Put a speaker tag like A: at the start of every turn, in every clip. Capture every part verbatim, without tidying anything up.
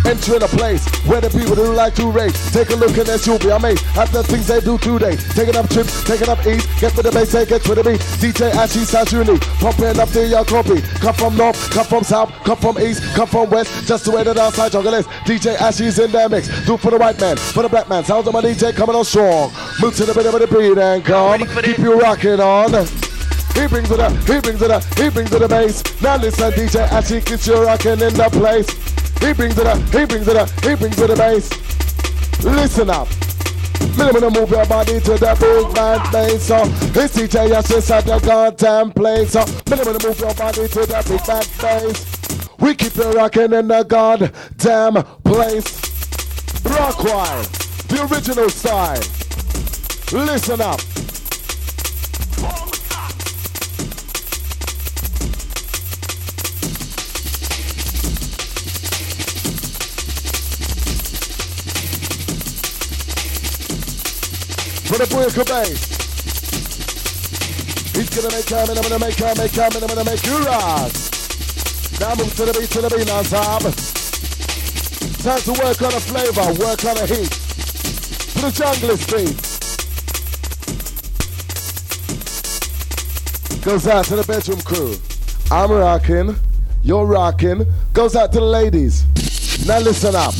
A: Entering a place where the people do like to race. Take a look and then you'll be amazed at the things they do today. Taking up trips, taking up eats, get with the bass, take it with the beat. D J Ashy sounds unique, pumping up the your copy. Come from north, come from south, come from east, come from west, just the way the outside jungle is. D J Ashy's in their mix. Do for the white man, for the black man. Sounds of my D J coming on strong. Move to the bit of the beat and come. Keep you rocking on. He brings it up, he brings it up, he brings it the bass. Now listen, D J Ashy gets you rocking in the place. He brings it up, he brings it up, he brings it the bass. Listen up. Minimum move your body to the big band bass. So it's D J Ashy at the goddamn place. So minimum move your body to the big band bass. We keep you rocking in the goddamn place. Rockwire, the original style. Listen up. For the Booyaka bass. He's gonna make come and I'm gonna make come, make come and I'm gonna make you rock. Now move to the beat, to the beat now, Tom. Time to work on a flavor, work on a heat. To the junglist beat. Goes out to the bedroom crew. I'm rocking, you're rocking. Goes out to the ladies. Now listen up.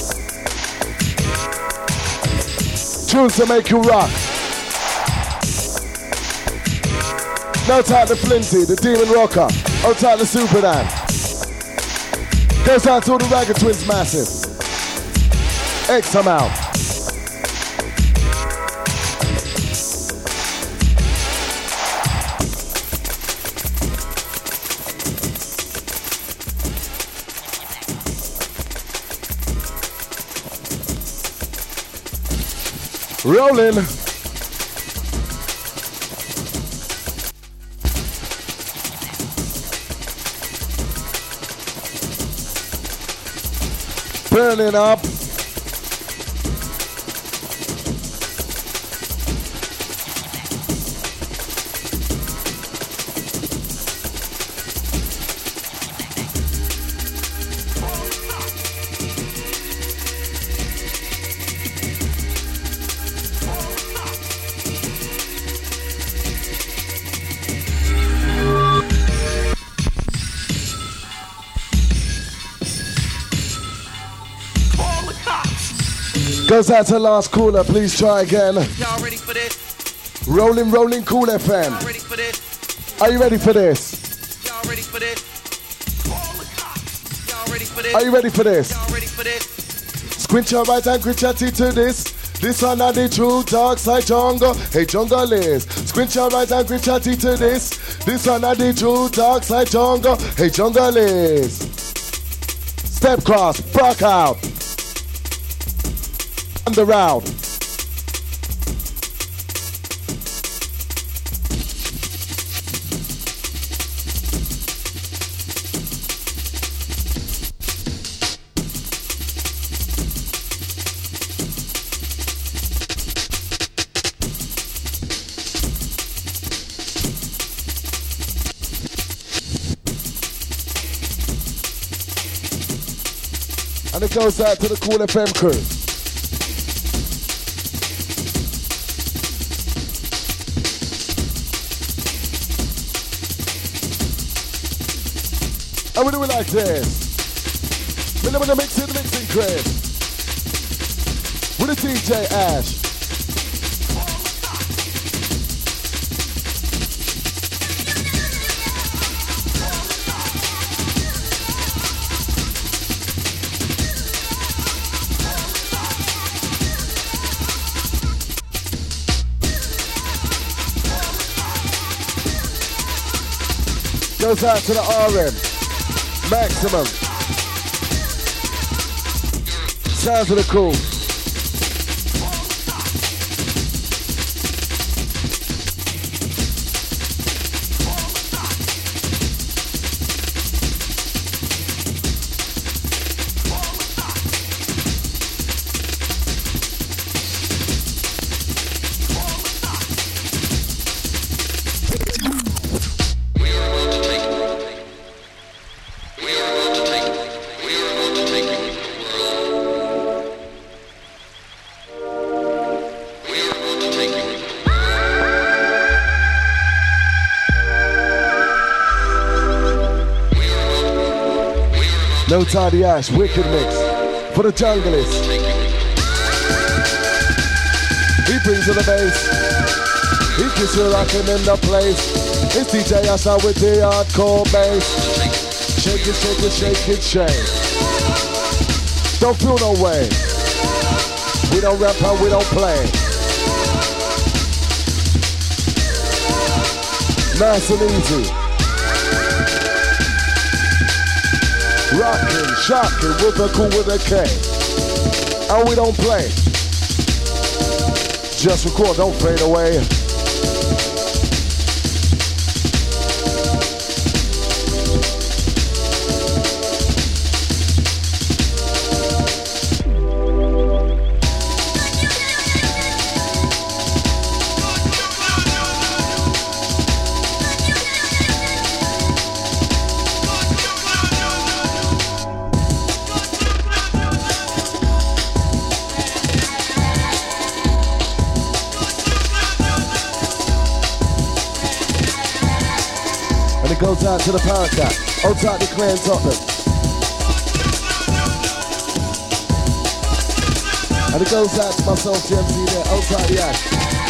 A: Tunes to make you rock. No time to Flinty, the Demon Rocker. No time to Superman. Goes out to all the Ragged Twins massive. X amount. Rolling. Burning up. Goes out to last caller, please try again.
B: Y'all ready for this?
A: Rolling, rolling, Cool F M.
B: Y'all ready for this?
A: Are you ready for this?
B: Y'all ready for this? Y'all ready for this?
A: Are you ready for this?
B: Y'all ready for this?
A: Squint your right and grit your teeth to this. This one are the true dark side jungle. Hey jungle is. Squint your right and grit your teeth to this. This one are the true dark side jungle. Hey jungle is. Step cross, back out. The round. And it goes out to the Cool F M crew. And we do it like this. We're gonna mix it, the mixing crib. With a D J Ash. Goes out to the R M. Maximum. Sounds of the cool. No Tidy Ash, wicked mix. For the junglist. He brings to the bass. He keeps you rocking in the place. It's D J Ash now with the hardcore bass. Shake it, shake it, shake it, shake. Don't feel no way. We don't rap and we don't play. Nice and easy. Rockin', shockin' with a cool with a K. And we don't play. Just record, don't fade away. Goes out to the Power Cat. Old tight the Clan Tottenham. And it goes out to myself, T M C there. Old tight the Ash.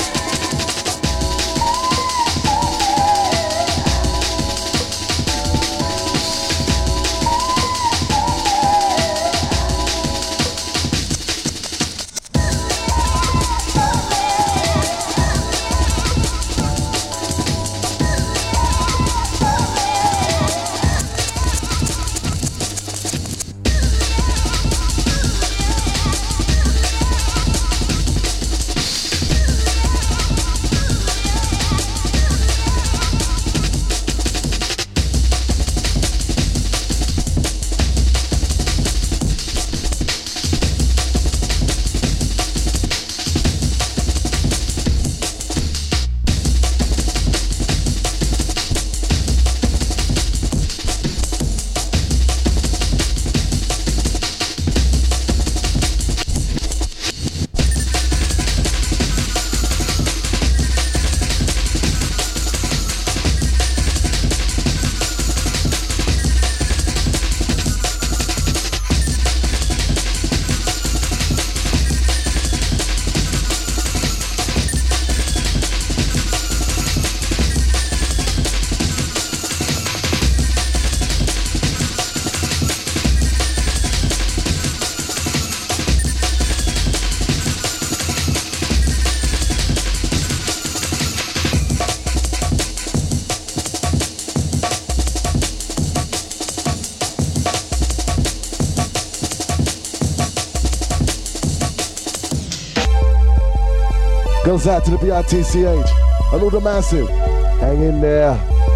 A: Goes out to the B I T C H. And all the massive. Hang in there.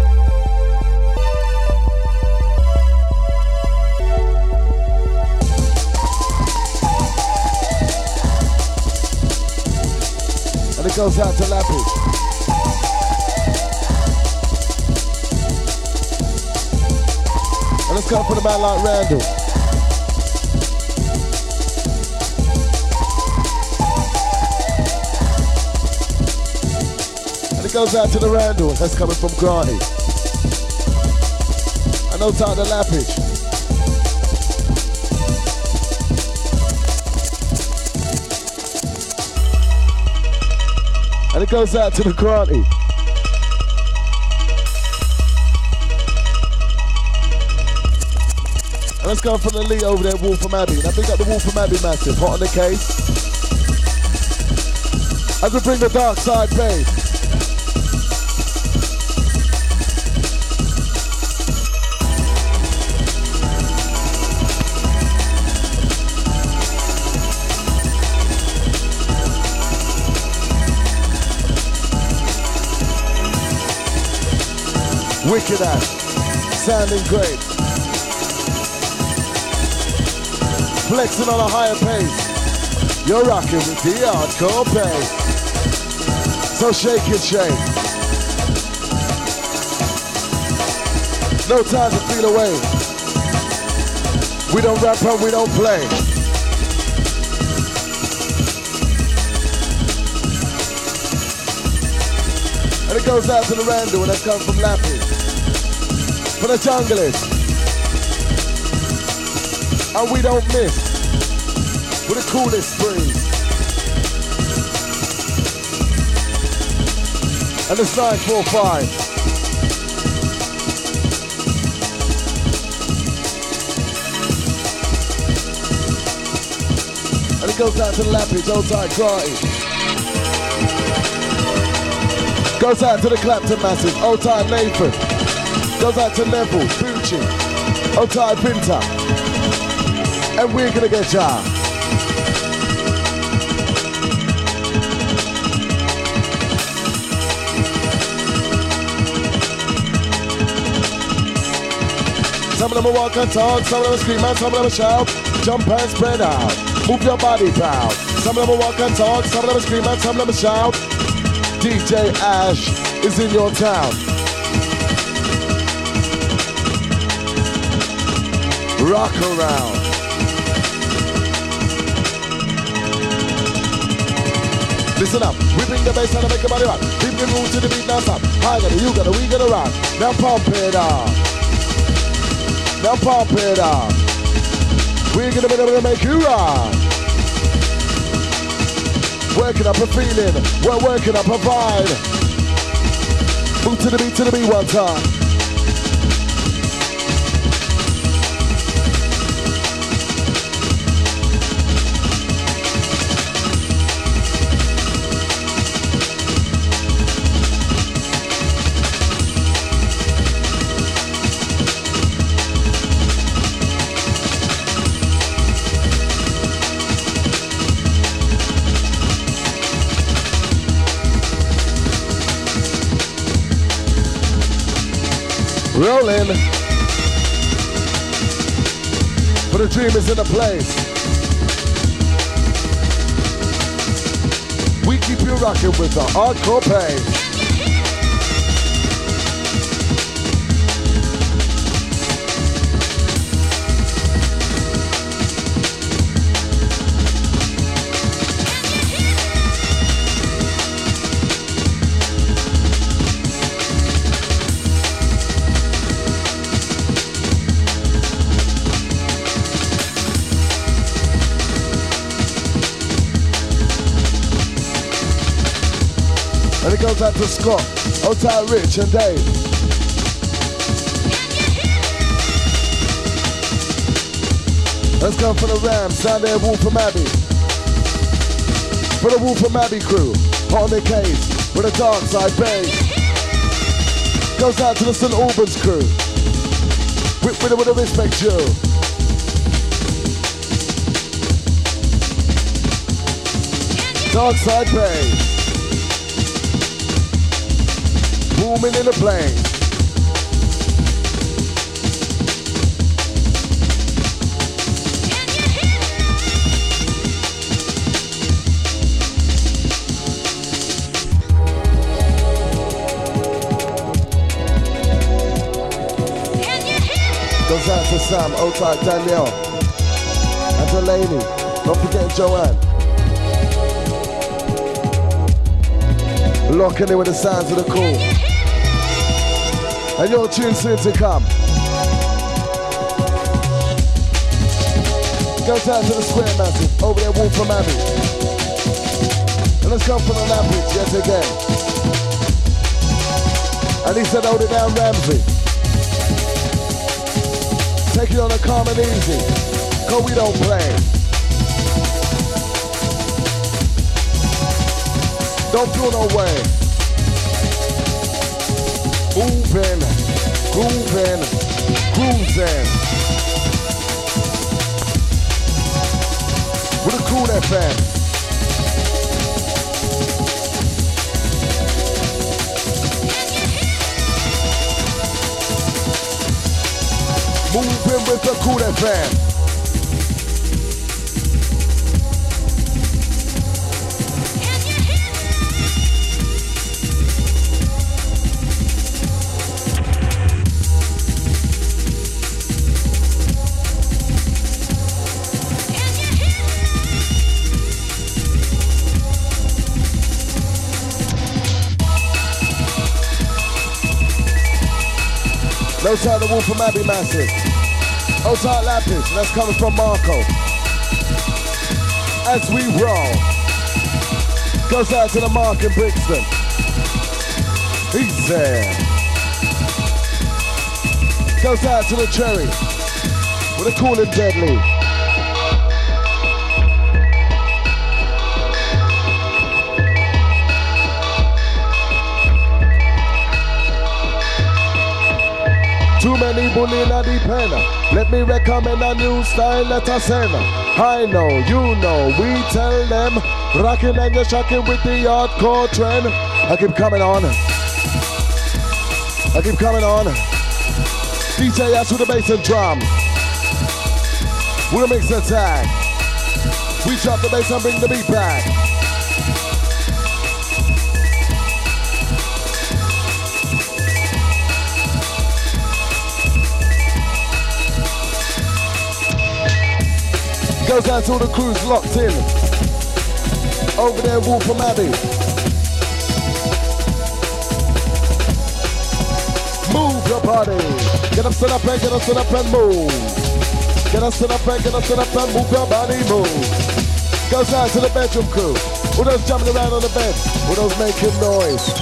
A: And it goes out to Lappy. And let's go for the man like Randall. Goes out to the Randall, that's coming from Granny. I know time to Lappage. And it goes out to the Granny. And let's go from the Lee over there, Wolfram Abbey. Now big up the Wolfram Abbey massive, hot on the case. As we bring the dark side bass. Wicked ass, sounding great. Flexing on a higher pace. You're rocking with the hardcore bass. So shake it, shake. No time to feel away. We don't rap and we don't play. And it goes out to the Randall and that comes from Lappy. For the junglist. and we don't miss. With the coolest breeze. And it's nine four five. And it goes out to the Lappage, old time Carty. Goes out to the Clapton masses, old time Nathan. Goes out to Neville, Bucci, old time Pinter. And we're gonna get ya. Some of them will walk and talk, some of them will scream and some of them will shout. Jump and spread out, move your body proud. Some of them will walk and talk, some of them will scream and some of them will shout. D J Ash is in your town. Rock around. Listen up, we bring the bass and I make your body rock. People move to the beat now stop. I got it, you got it, we got to rock. Now pump it up. Now pump it up. We're gonna be able to make you rock. Working up a feeling, we're working up a vibe. Move to the beat, to the beat one time. Rolling. For the dream is in a place. We keep you rocking with the hardcore pace. And it goes out to Scott, Otai, Rich and Dave. Let's go for the Rams, down there, Wolfram Abbey. For the Wolfram Abbey crew, hot on their case, with a dark side bass. Goes out to the Saint Albans crew. With, with, with a respect you. Dark side bass. Booming in the plane. Goes out to Sam, Otai, Danielle, and Delaney. Not forgetting Joanne. Locking in with the sounds of the cool. And your tune soon to come. Goes out to the Square Massive, over there, Wolfram Abbey. And let's come for the Lappage yet again. And he said, hold it down, Ramsey. Take it on a calm and easy, cause we don't play. Don't feel no way. Moving, grooving, cruising. With a cool F M. Moving with the cool F M. No time the Wolfram Abbey Massive. Old tight Lapis, that's coming from Marco. As we roll. Goes out to the Mark in Brixton. He's there. Goes out to the Cherry. With a cool and deadly. Too many bullying at the pen. Let me recommend a new style that I send. I know, you know, we tell them. Rocking and you're shocking with the hardcore trend. I keep coming on. I keep coming on. D J ass with the bass and drum. We'll mix the tag. We drop the bass and bring the beat back. Goes out to all the crews locked in. Over there, Wolfram Abbey. Move your body. Get up, sit up, and get up, sit up, and move. Get up, sit up, and get up, sit up, and move your body, move. Goes out to the bedroom crew. Who those jumping around on the bed? Who those making noise?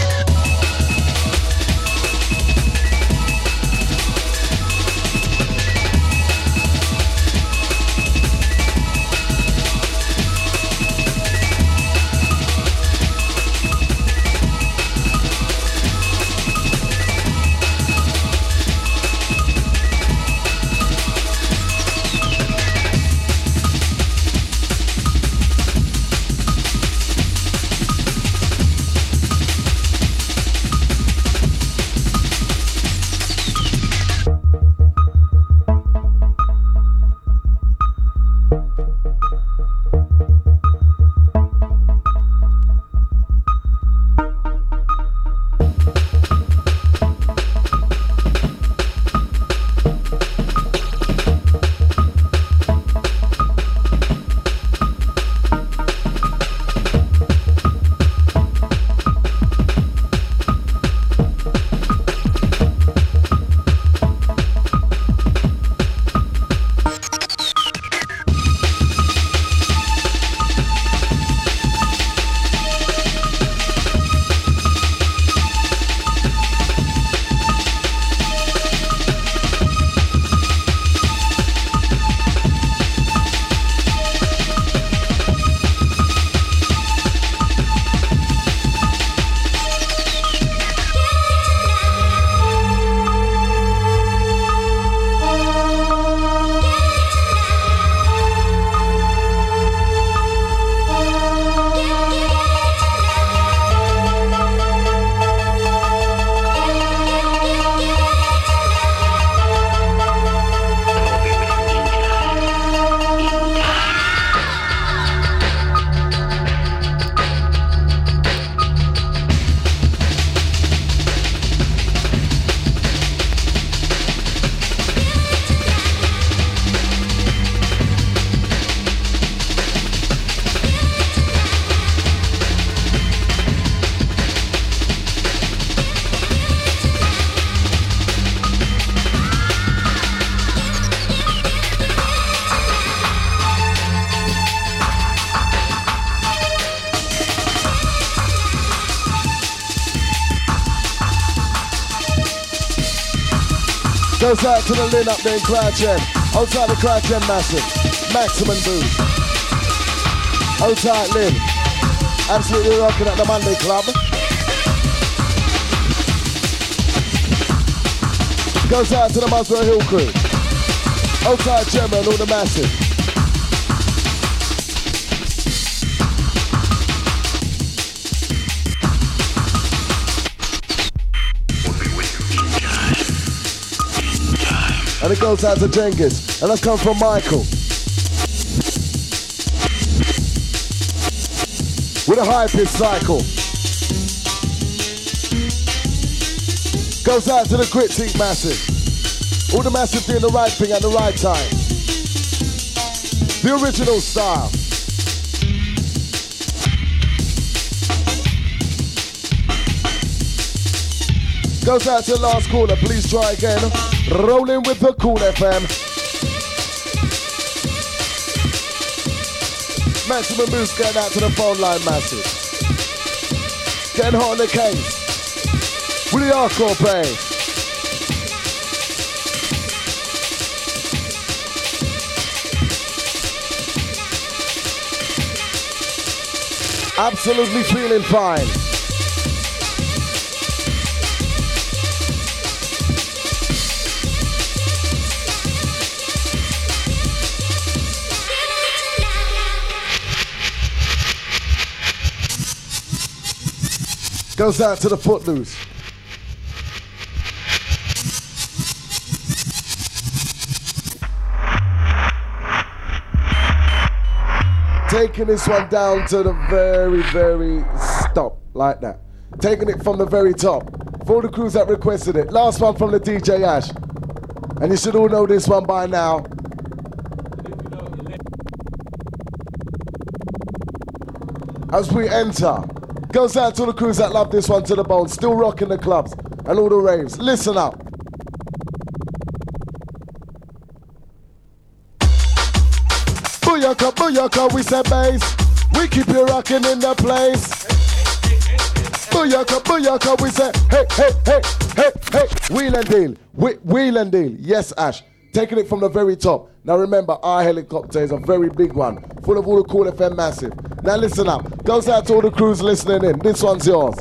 A: Goes out to the Lynn up there in Crouch End. Outside the Crouch End massive. Maximum boost. Outside Lynn. Absolutely rocking at the Monday Club. Goes out to the Muswell Hill crew. Outside Gemma and all the massive. And it goes out to Jenkins. And that's come from Michael. With a high pitch cycle. Goes out to the Grit Team massive. All the massive doing the right thing at the right time. The original style. Goes out to the last caller. Please try again. Rolling with the Cool F M. Maximum boost getting out to the phone line, massive. Getting hot on the case. With the hardcore bass. Absolutely feeling fine. Goes out to the Footloose. Taking this one down to the very, very stop, like that. Taking it from the very top. For all the crews that requested it. Last one from the D J Ash. And you should all know this one by now. As we enter, goes out to the crews that love this one to the bone. Still rocking the clubs and all the raves. Listen up. Booyaka, booyaka, we say bass. We keep you rocking in the place. Booyaka, booyaka, we say hey, hey, hey, hey, hey. Wheel and deal, Whe- wheel and deal. Yes, Ash. Taking it from the very top. Now remember, our helicopter is a very big one, full of all the Cool F M massive. Now listen up. Goes out to all the crews listening in. This one's yours.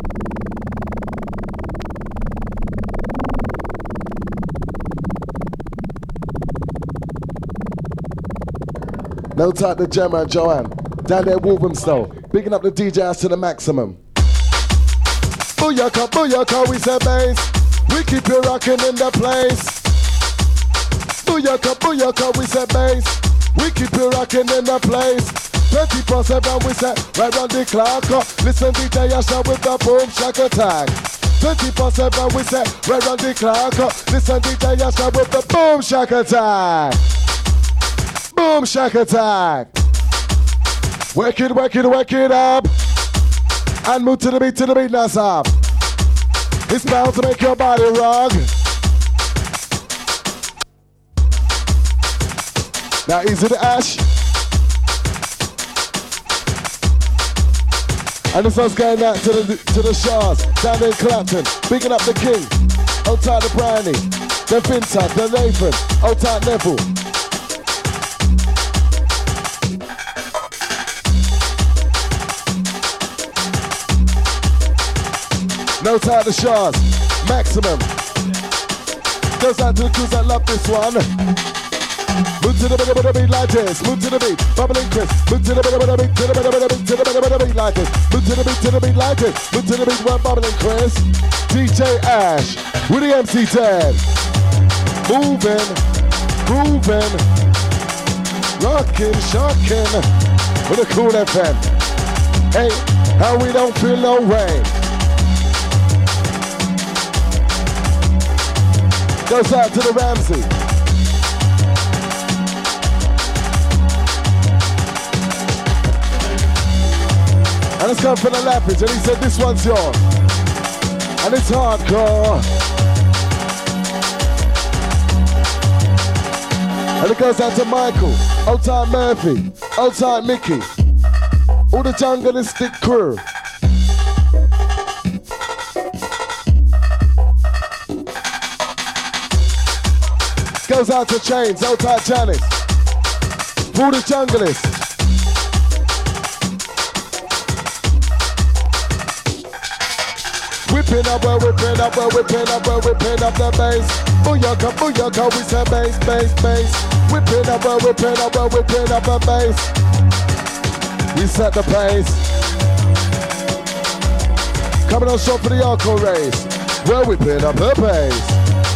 A: No type the Gemma and Joanne. Down there, Wolverhampton. Bigging up the D J house to the maximum. Booyaka, booyaka, we say bass. We keep you rocking in the place. Booyaka, booyaka, we say bass. We keep you rocking in the place. twenty-four seven, we say right round the clock. Listen, D J Asha with the boom shack attack. twenty-four seven, we say right round the clock. Listen, D J Asha with the boom shack attack. Boom shack attack. Work it, work it, work it up. And move to the beat, to the beat, now stop. It's bound to make your body rock. Now easy to Ash. And this one's going out to the to the Shahs, down in Clapton, bigging up the King. Old tight the Brownie, the Vinta, the Nathan, old tight Neville. No tight the Shahs, maximum. Goes out to the crews that love this one. Move to the beat, beat, beat like this. Move to the beat, bubbling Chris. Move to the beat, beat, beat, to the beat, beat, beat, to the beat, beat, beat like this. Move to the beat, to the beat like this. Move to the beat, one bubbling Chris. D J Ash with the M C ten. Moving, grooving, rocking, shocking with a Cool F M. Hey, how we don't feel no way. Goes out to the Ramsey. And it's come from the Lappage, and he said this one's yours. And it's hardcore. And it goes out to Michael, old time Murphy, old time Mickey, all the jungleistic crew. Goes out to Chains, old time Janice, all the junglists. Whipping up, we're whipping up, we're whipping up, we're whipping up the bass. Booyaka, booyaka, we say bass, bass, bass. Whipping up, we're whipping up, we're whipping up the bass. We set the pace. Coming on short for the hardcore race. We're whipping up the pace.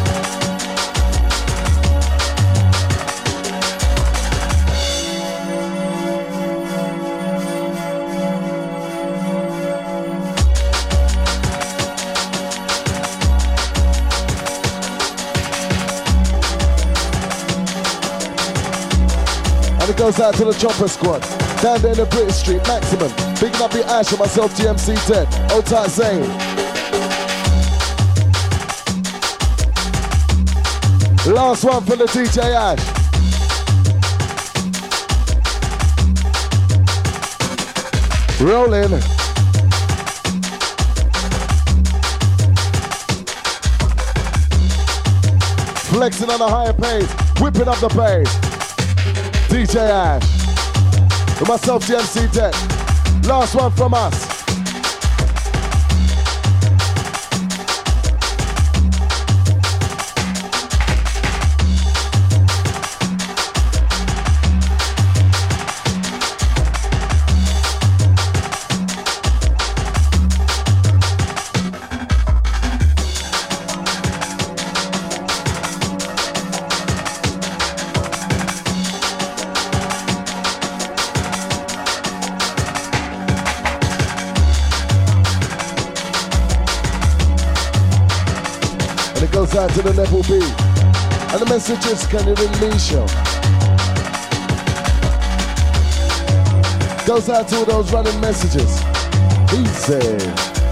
A: Goes out to the Chopper Squad, down there in the British Street, maximum. Bigging up the Ash and myself, T M C ten, old tight Zane. Last one for the D J Ash. Rolling. Flexing on a higher pace, whipping up the bass. D J Ash. With myself, G M C Tech. Last one from us. Goes out to the Neville B. And the message is, can you release you? Goes out to all those running messages. Easy.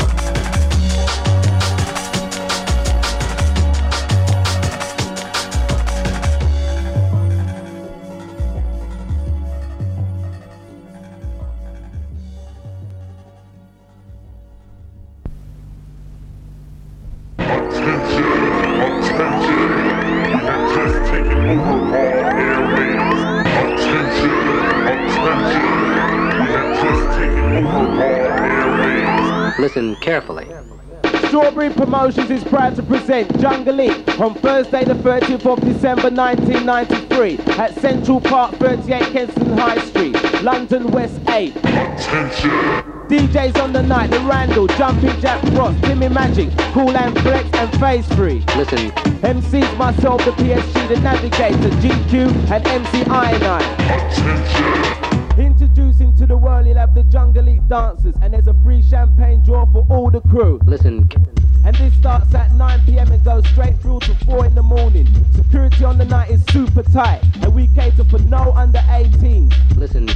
C: Listen carefully.
D: Strawberry Promotions is proud to present Jungle League on Thursday the thirtieth of December nineteen ninety-three at Central Park thirty-eight Kensington High Street, London West eight. Attention. D Js on the night, the Randall, Jumping Jack Frost, Timmy Magic, Cool and Flex and Phase three.
C: Listen.
D: M Cs myself, the P S G, the Navigator, G Q and M C Ironine. Attention. Introducing to the world, you'll have the Jungle League dancers, and there's a free champagne draw for all the crew.
C: Listen.
D: And this starts at nine p m and goes straight through to four in the morning. Security on the night is super tight, and we cater for no under eighteen.
C: Listen.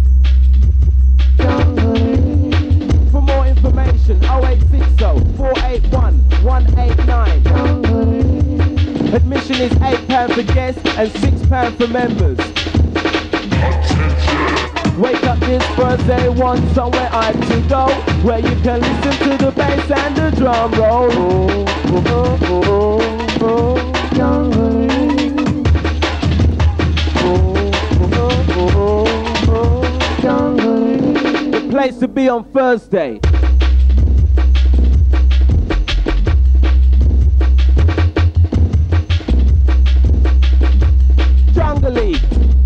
D: For more information, oh eight six oh, four eight one, one eight nine. Admission is eight pounds for guests and six pounds for members. Wake up this Thursday, want somewhere I to go, where you can listen to the bass and the drum roll. Oh, oh, oh, oh, Jungle League. Oh, oh, oh, oh, Jungle League. The place to be on Thursday. Jungle League.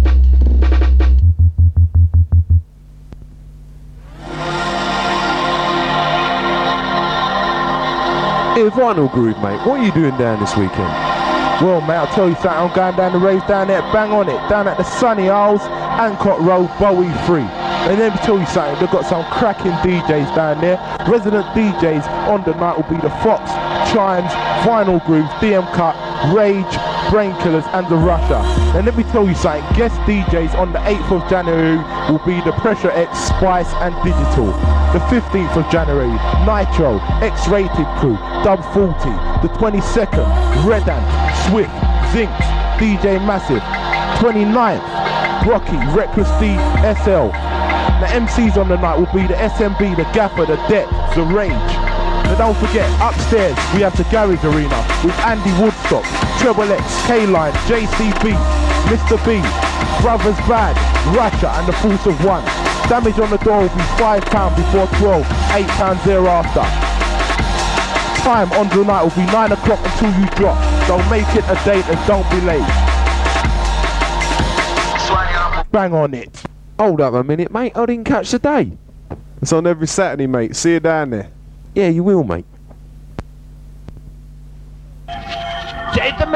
E: Hey, Vinyl Groove, mate, what are you doing down this weekend? Well, mate, I'll tell you something, I'm going down the rave down there, bang on it, down at the Sunny Isles, Hancock Road, Bowie three. And let me tell you something, they've got some cracking D Js down there. Resident D Js on the night will be the Fox, Chimes, Vinyl Grooves, D M Cut, Rage, Brain Killers and the Russia. And let me tell you something, guest D Js on the eighth of January will be the Pressure X, Spice and Digital. The fifteenth of January, Nitro, X-Rated Crew, Dub forty. The twenty-second, Red Ant, Swift, Zinx, D J Massive. twenty-ninth, Brocky, Reckless D, S L. The M Cs on the night will be the S M B, the Gaffer, the Det, the Rage. And don't forget, upstairs we have the Garage Arena with Andy Woodstock, Treble X, K-Line, J C B, Mister B, Brothers Bad, Russia and the Force of One. Damage on the door will be five pounds before twelve, eight pounds thereafter. Time on the night will be nine o'clock until you drop. Don't make it a date and don't be late. Bang on it.
F: Hold up a minute, mate, I didn't catch the day.
G: It's on every Saturday, mate. See you down there.
F: Yeah, you will, mate.
G: What,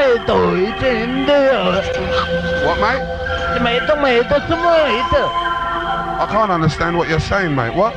G: mate? I can't understand what you're saying, mate. What?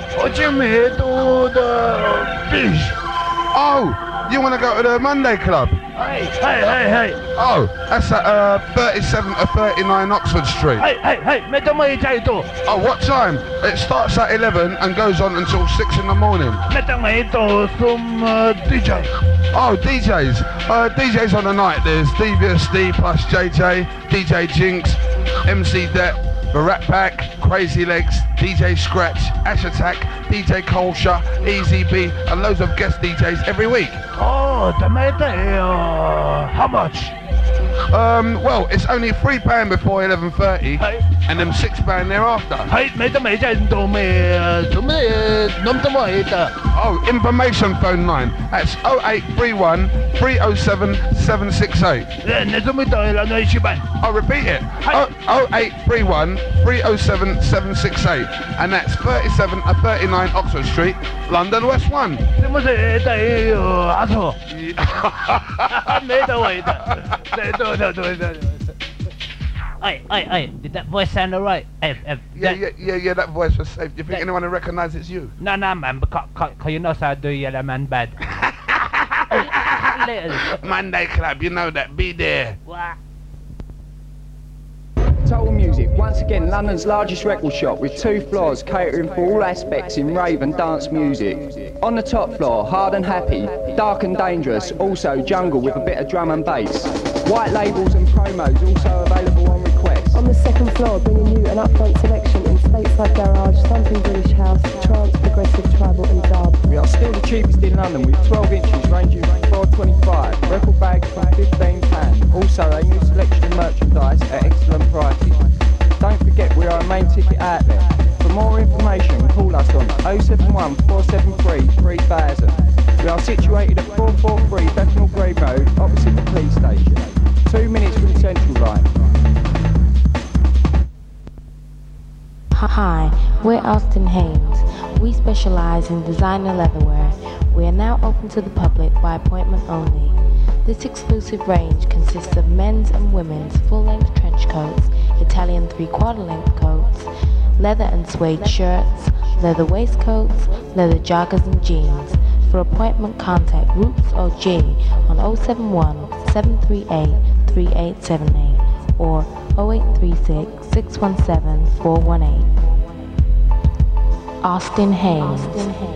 G: Oh, you want to go to the Monday Club?
H: Hey, hey, hey, hey.
G: Oh, that's at uh, thirty-seven to thirty-nine Oxford Street.
H: Hey, hey, hey,
G: Oh, what time? It starts at eleven and goes on until six in the morning.
H: some uh, D J.
G: Oh, D Js. Uh, D Js on the night. There's Devious D plus J J, D J Jinx, M C Det, The Rat Pack, Crazy Legs, D J Scratch, Ash Attack, D J Colsha, Easy B, and loads of guest D Js every week.
H: Oh, tomato, uh, how much?
G: Um, well, it's only three pound before eleven thirty,
H: Hey.
G: and then six pound thereafter.
H: Hey, mate, mate, do me, do me, nom tomato.
G: Oh, information phone line. That's oh eight three one, three oh seven, seven six eight.
H: Yeah, neto mo tayo lang na isipan.
G: I'll repeat it. oh eight three one, three oh seven, seven six eight. And that's thirty-seven and thirty-nine Oxford Street, London West one.
H: Di mo sa tayo, aso. Neto, wait. Neto, neto, neto. Ay, ay, ay, did that voice sound alright? Hey, hey,
G: Yeah,
H: that-
G: yeah, yeah, yeah, that voice was safe. Do you think
H: that-
G: anyone will recognise it's you?
H: No, no, man, because, because you know how I do Yellow Man bad. Little.
G: Monday Club, you know that. Be there.
H: What?
C: Total Music, once again London's largest record shop with two floors catering for all aspects in rave and dance music. On the top floor, Hard and Happy, Dark and Dangerous, also jungle with a bit of drum and bass. White labels and promos also available on request.
I: On the second floor, bringing you an upfront selection in Stateside Garage, thumping British house, trance, progressive, tribal and dub.
C: We are still the cheapest in London with twelve inches ranging from four twenty-five, record bags from fifteen pounds. Also a new selection of merchandise at excellent prices. Don't forget we are a main ticket outlet. For more information, call us on oh seven one, four seven three, three thousand. We are situated at four forty-three Bethnal Green Road, opposite the police station. Two minutes from Central Line.
J: Hi, we're Austin Haynes. We specialize in designer leatherwear. We are now open to the public by appointment only. This exclusive range consists of men's and women's full-length trench coats, Italian three-quarter length coats, leather and suede shirts, leather waistcoats, leather joggers and jeans. For appointment, contact Roots O G on oh seven one, seven three eight, three eight seven eight or oh eight three six, six one seven, four one eight. Austin Haynes. Austin Haynes.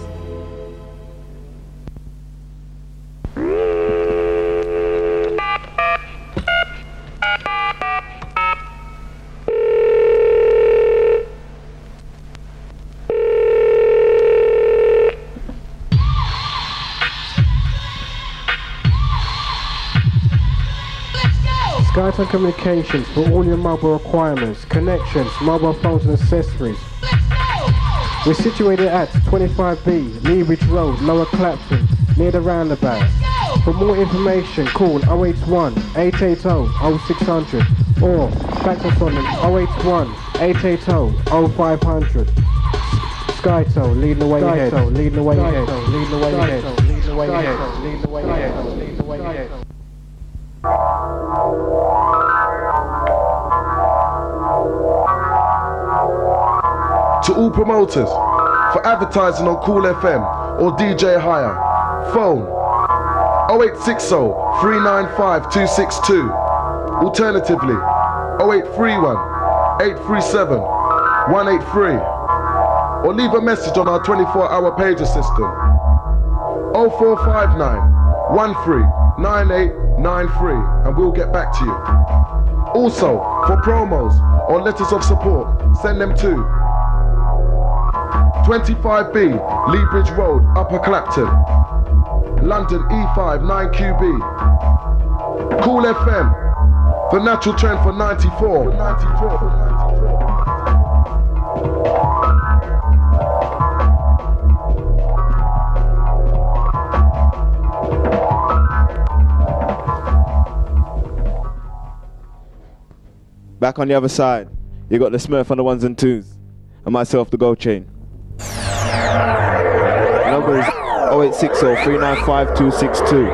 E: Skytone Communications for all your mobile requirements, connections, mobile phones and accessories. We're situated at twenty-five B, Lee Ridge Road, Lower Clapton, near the roundabout. For more information, call oh eight one, eight eight oh, oh six hundred or fax us on oh eight one, eight eight oh, oh five hundred. Skytone, leading the way ahead. Skytone, leading the way ahead. Leading the way ahead. Leading the way ahead. Leading the way ahead. Leading the way ahead.
A: To all promoters, for advertising on Cool F M or D J Hire, phone oh eight six oh, three nine five, two six two. Alternatively, oh eight three one, eight three seven, one eight three. Or leave a message on our twenty-four hour pager system. oh four five nine, one three, nine eight nine three, and we'll get back to you. Also, for promos or letters of support, send them to twenty-five B, Lee Bridge Road, Upper Clapton, London E five nine Q B. Cool F M, the natural trend for ninety-four.
K: Back on the other side, you got the Smurf on the ones and twos, and myself, the Gold Chain. Number is oh eight six oh, three nine five, two six two.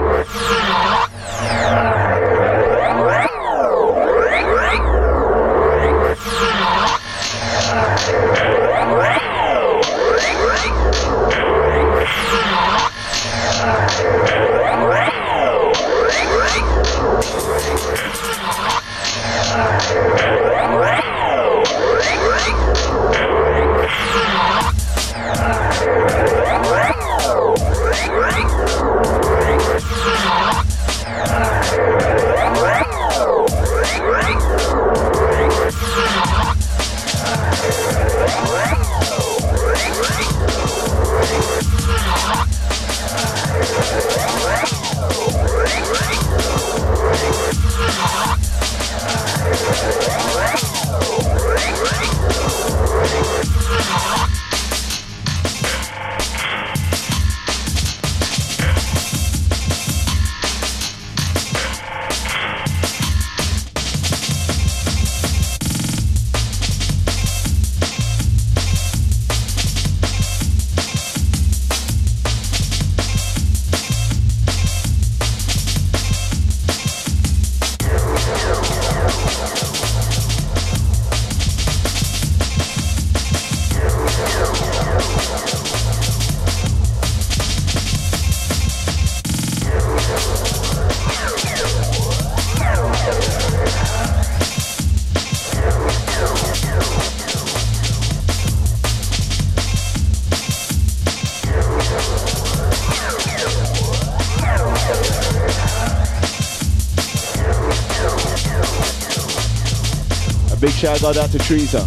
K: Big shout out to Teresa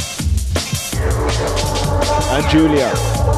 K: and Julia.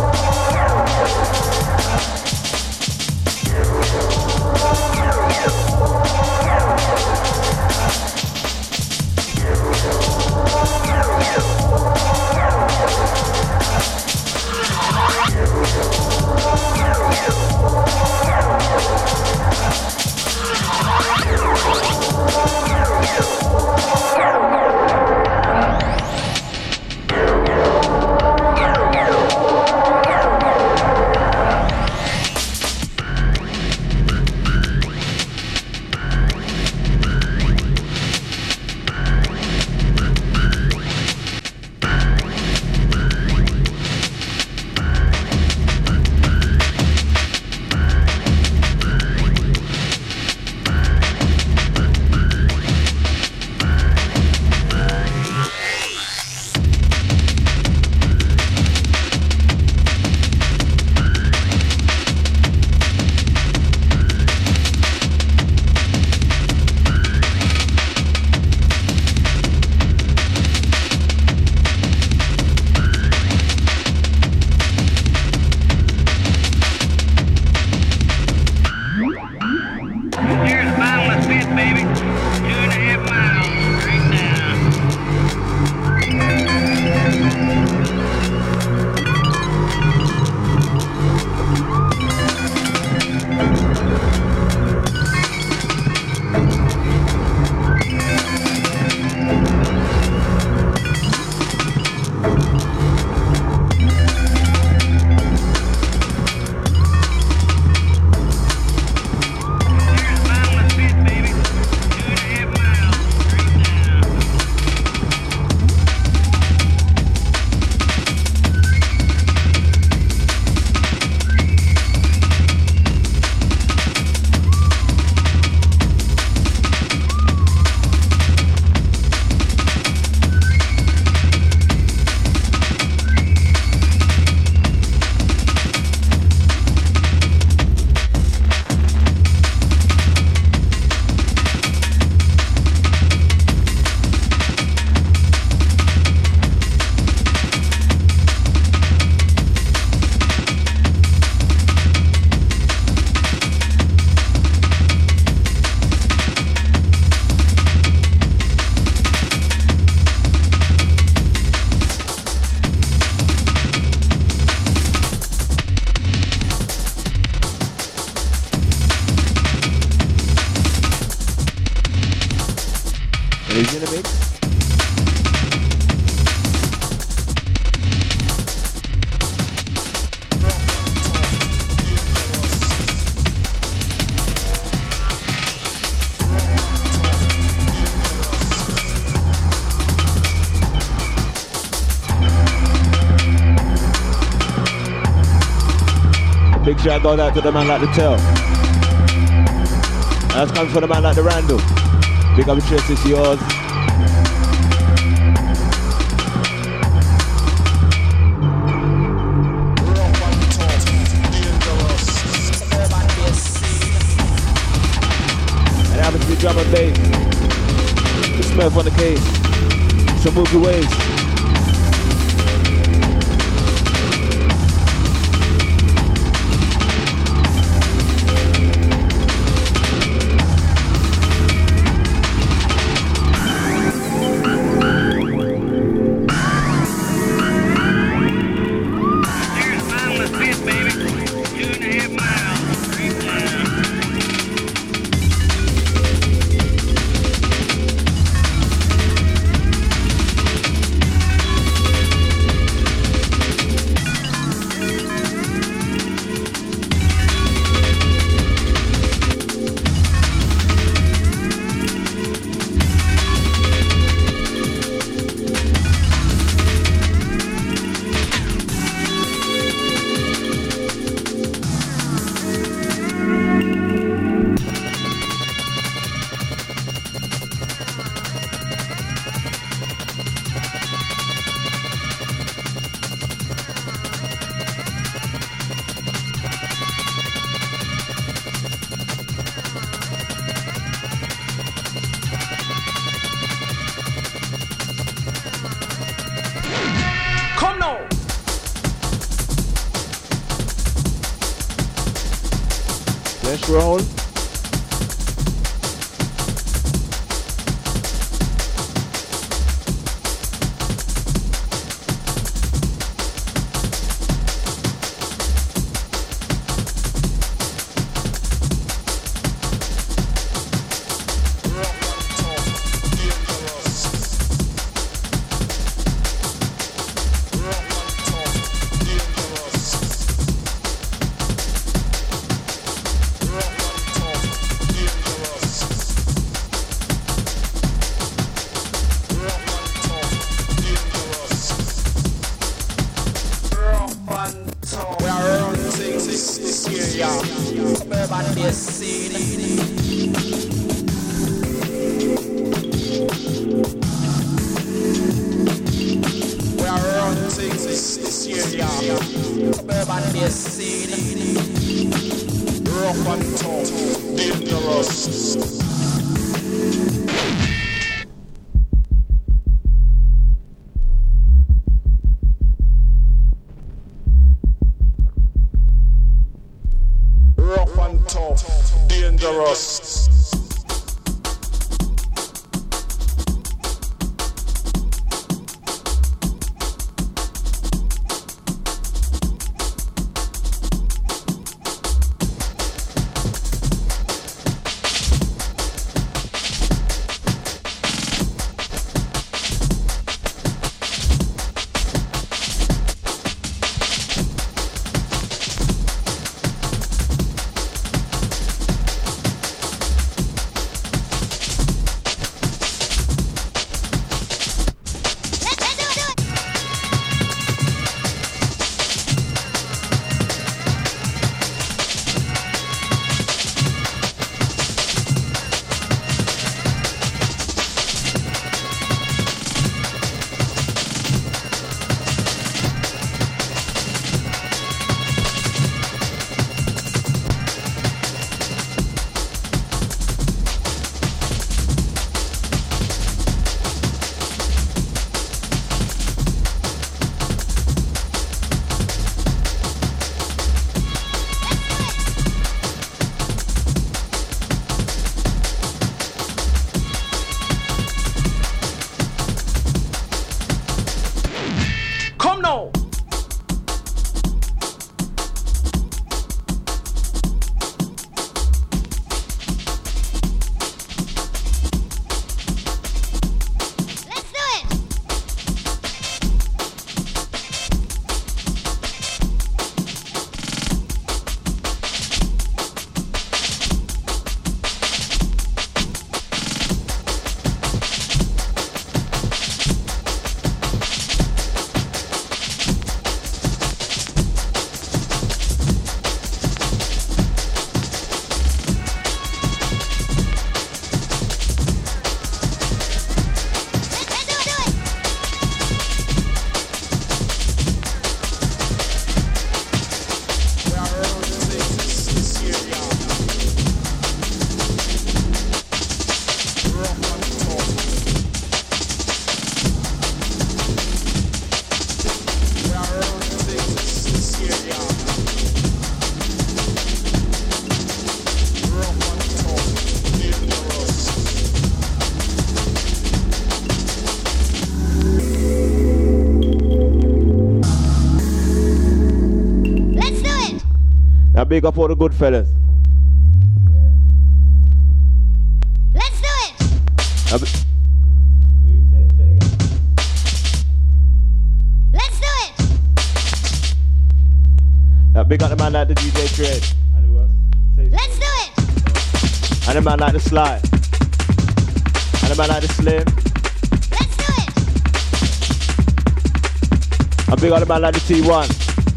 K: Is in a mix. Big shout out to the man like the Tell. That's comes from the man like the Randall. Big up your chest, it's yours. And it happens to be drum and bass. The Smurf on the case. So move your ways. roll. Big up all the good fellas.
L: Let's do it. Let's do it.
K: Now big up the man like the D J Trade.
L: Let's do it.
K: And the man like the Sly. And the man like the Slim.
L: Let's do it.
K: And big up the man like the T one.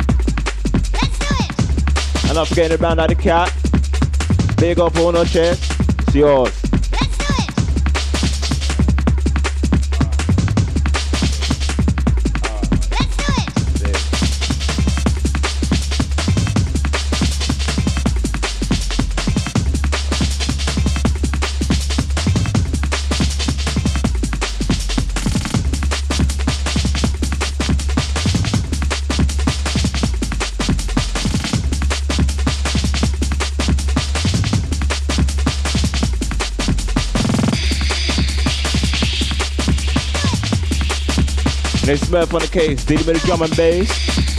K: And I'm forgetting around like the cat. Big up on no chest. It's yours.
L: Let's do it. Let's do it.
K: Smurf on the case, dealing with the drum and bass.